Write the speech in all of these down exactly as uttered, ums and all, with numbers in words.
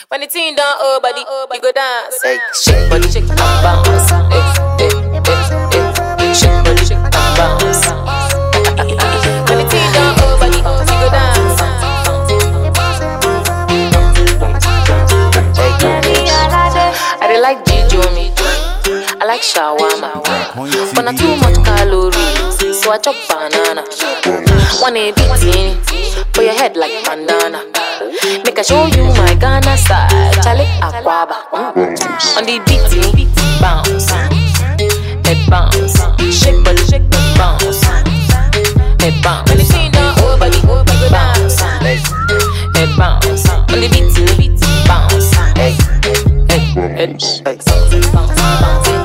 When the team down, oh body, you go dance. Hey, shake body, shake and bounce. Hey, hey, hey, hey, shake body, shake and bounce. When the team down, oh body, you go dance. I dey like Jijo me, I like shawarma, but not too much calories, so I chop banana. One a beating for your head like bandana. Make I show you my Ghana style, Charlie Aquaba. On the beating, bounce, head bounce, shake body, shake body, bounce, head bounce. When you see down, oh body, oh body, bounce, head bounce. On the beating, bounce, head, head, head, bounce.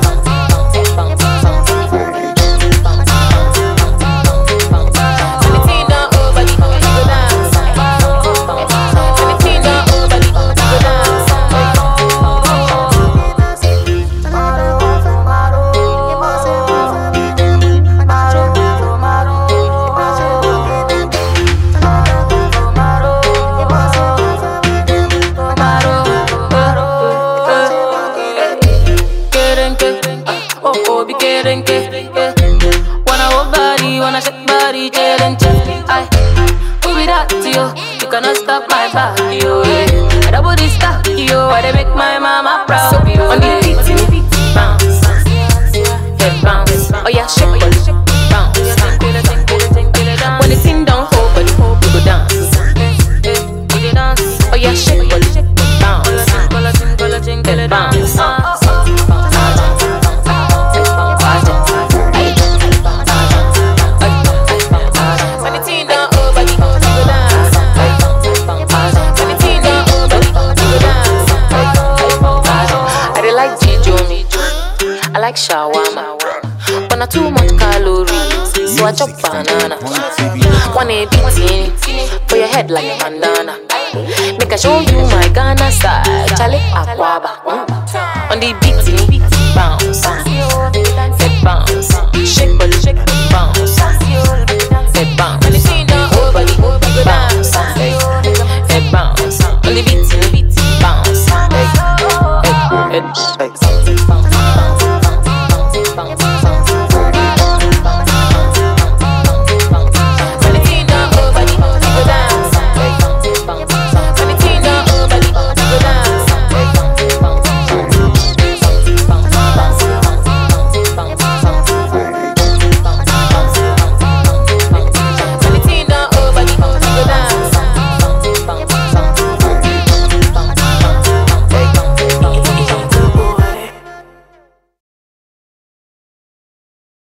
You cannot stop my body, yo. I double this stuff, yo. I dey make my mama proud. So on the beat, bounce, head bounce. Oh yeah, shake body, bounce. When the team down, hold body, you go dance. Oh yeah, shake body, bounce, head bounce. I like shawarma, but not too much calories, so I chop banana. One a beating for your head like bandana. Make I show you my Ghana style, Charlie Aquaba. On the beating, bounce, head bounce, shake body, shake bounce.